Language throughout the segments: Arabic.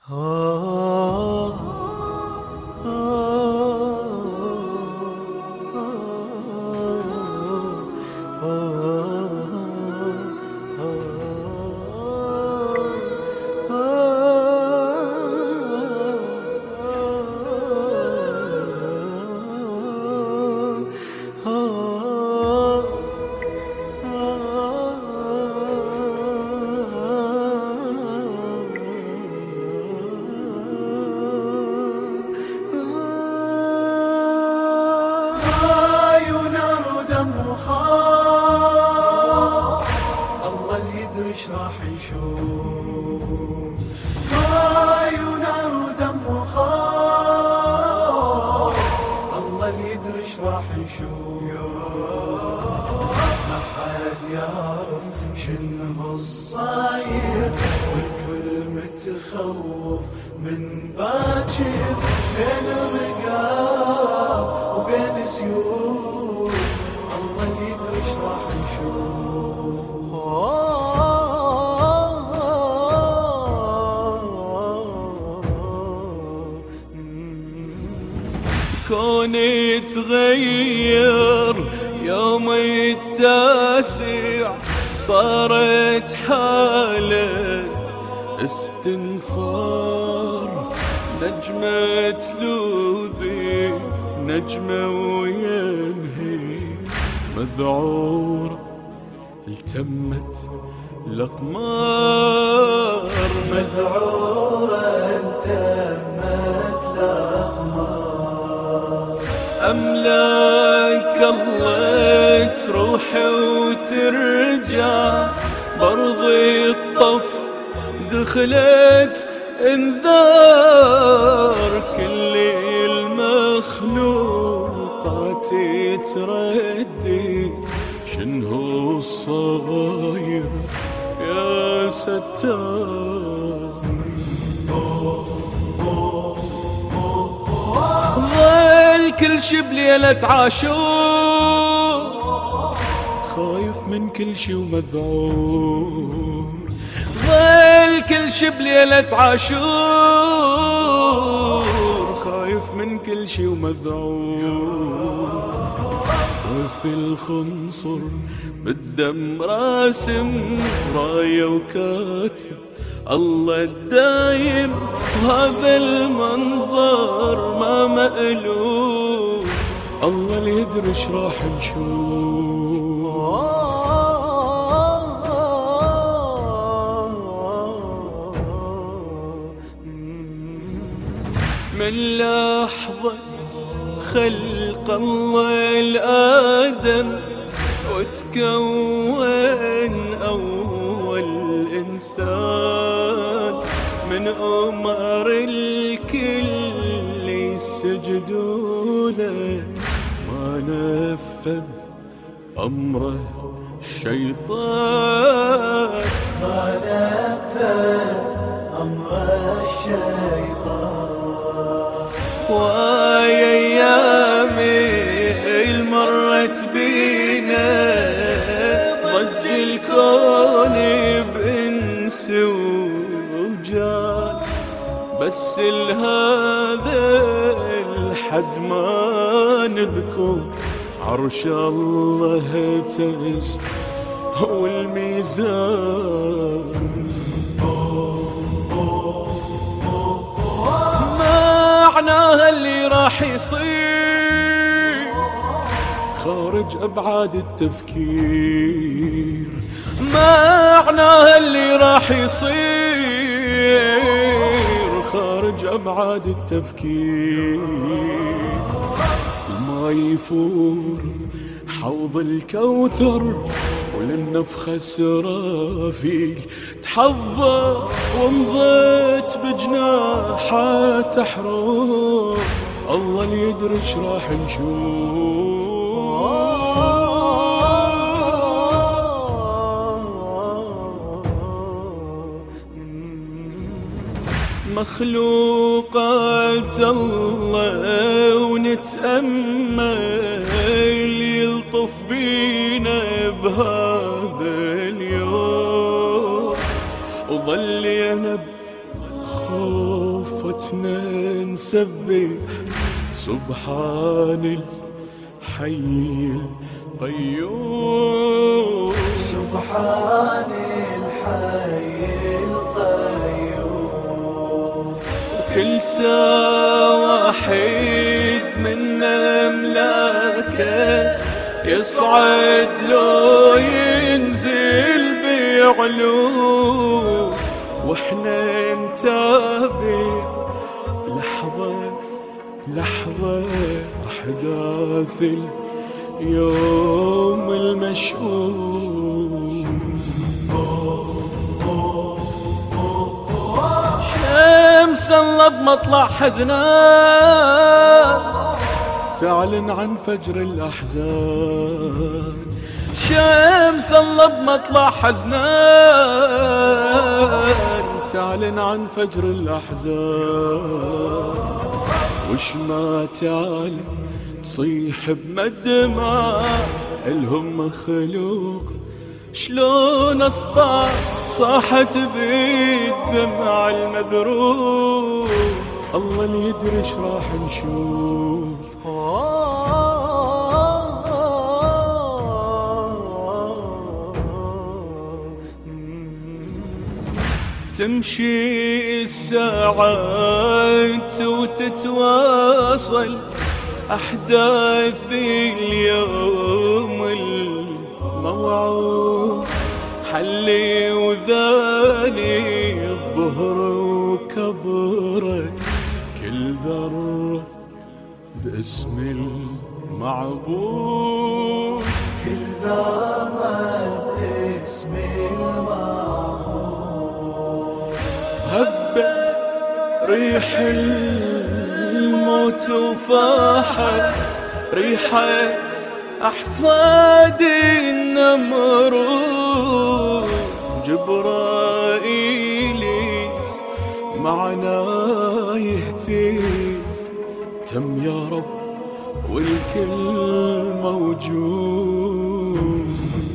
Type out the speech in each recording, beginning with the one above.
الله اللي يدري ايش راح نشوف. هاي ونار ودم وخوف، الله اللي يدري ايش راح نشوف. ما حد يعرف شنو الصاير، والكل متخوف من باكر، بين رقاب وبين سيوف، الله اللي يدري ايش راح نشوف. كوني تغير يوم التاسع، صارت حالة استنفار، نجمة لوذي نجمة وينهي مذعورة، التمت الأقمار مذعورة التمت الأقمار. أملاك الله تروح وترجع، برضي الطف دخلت انذار، كل المخلوقات تردي شنو الصاير يا ستار. ظل كل شي بليلة عاشور، خايف من كل شي ومذعور، ظل كل شي بليلة عاشور، خايف من كل شي ومذعور. وفي الخنصر بالدم راسم راية وكاتب الله الدايم، وهذا المنظر ما مألوف، الله اللي يدري ايش راح نشوف. من لحظة خلق الله الآدم، وتكون أول إنسان، من أمر الكل يسجدوا له، ما نفذ أمره الشيطان، ما نفذ أمر الشيطان. وأيامي المرت بينا، ضج الكون بإنس وجان، بس لهذا الحد ما نذكر عرش الله اهتز والميزان. معناها اللي راح يصير خارج أبعاد التفكير، معناها اللي راح يصير خارج أبعاد التفكير. ما يفور حوض الكوثر، وللنفخة سرافيل تحظى، ومضيت بجناحات أحرار، الله اللي يدري ايش راح نشوف. مخلوقات الله ونتأمل، يلطف بينا بهذا اليوم، وظل ينب خوف صلواتنا نسبح سبحان الحي القيوم. سبحان الحي القيوم. كل ساعة واحد من أملاكه يصعد لو ينزل بعلو، واحنا نتابع لحظة لحظة أحداث اليوم المشؤوم. شمس الله بمطلع حزنان تعلن عن فجر الأحزان. شمس الله بمطلع حزنان تعلن عن فجر الأحزان. وش ما تعلن تصيح بمدمع الهم مخلوق، شلون أسطع صاحت بالدمع المذروب. الله اللي يدري ايش راح نشوف. تمشي الساعات وتتواصل أحداث اليوم الموعود. حلي وذالي الظهر وكبرت كل ذرة باسم المعبود. كل ذرة باسم المعبود. هبت ريح الموت وفاحت ريحة أحفاد النمرود. جبرائيل معنا يهتف تم يا رب والكل موجود.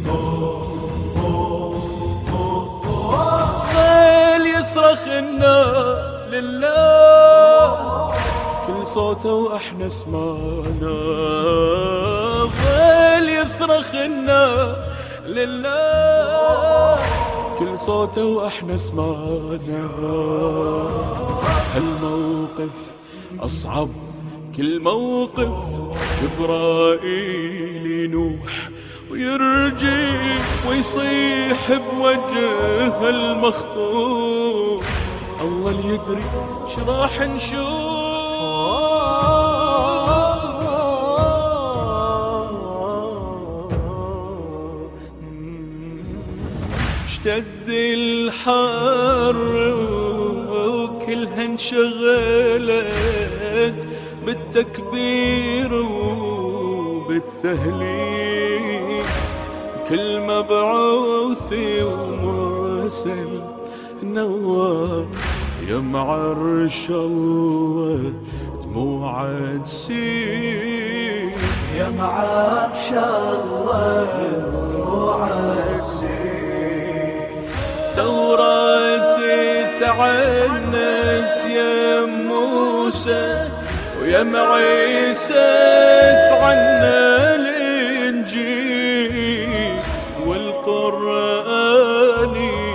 خيل يصرخ لنا لله كل صوته واحنا سمعنا. خيل يصرخ لنا لله كل صوته واحنا سمعنا. هالموقف أصعب كل موقف. جبرائيل ينوح ويرجف ويصيح بوجه المخطوف. الله اللي يدري شراح نشوف. اشتد الحر وكلها انشغلت بالتكبير وبالتهليل. كل مبعوث ومرسل نوار يا معرش الله دموع تسيل. يا معرش الله دموع تسيل. توراتي تعنت يا موسى ويا عيسى تعنى الإنجيل. والقرآن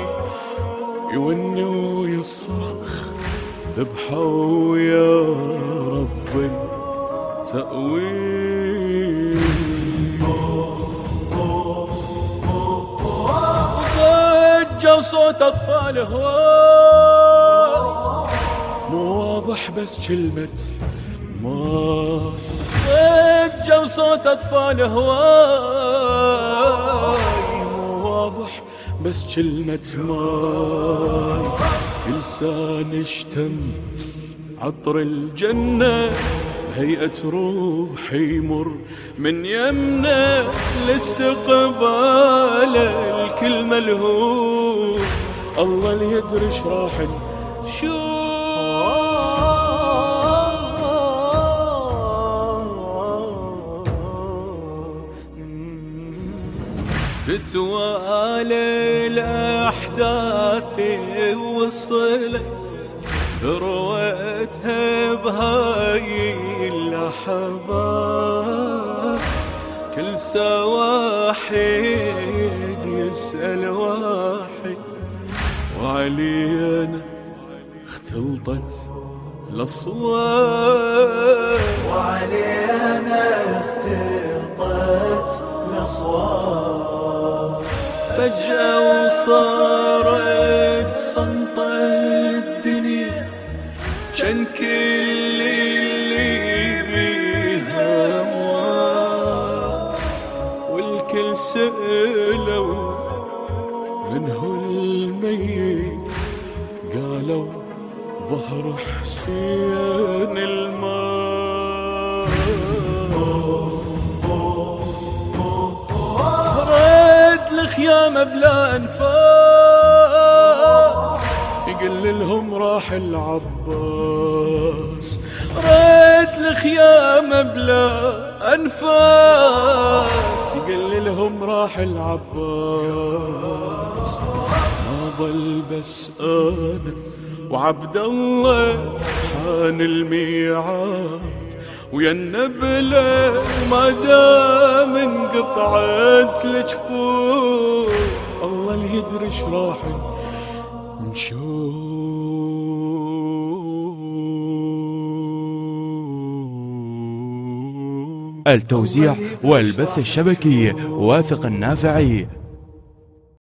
يوني ويصرخ ذبحوا يا رب التأويل. ضجة وصوت أطفال هواي مو واضح بس كلمة ما. ضجة وصوت أطفال هواي مو واضح بس كلمة ماي. كل لسان اشتم عطر الجنة هيئة روحي مر من يمنا لاستقبال الكل ملهوف. الله اللي يدري ايش راح نشوف. تتوالى الأحداث وصلت ذروة ليتها بهاي اللحظات كل واحد يسأل واحد، وعلينا اختلطت الأصوات، وعلينا اختلطت الأصوات. فجأة وصارت صمتة الدنيا، كان كل اللي بيها أموات، والكل سألوا من هو الميت، قالوا ظهر حسين المات. رد الخيام بلا انفاس، يقل لهم راح العباس، رد الخيام بلا انفاس، يقل لهم راح العباس. ما ظل بس انا وعبد الله حان الميعاد، ويا النبلة ما دام انقطعت الجفوف، الله اللي يدري ايش راح نشوف. التوزيع والبث الشبكي واثق النافعي.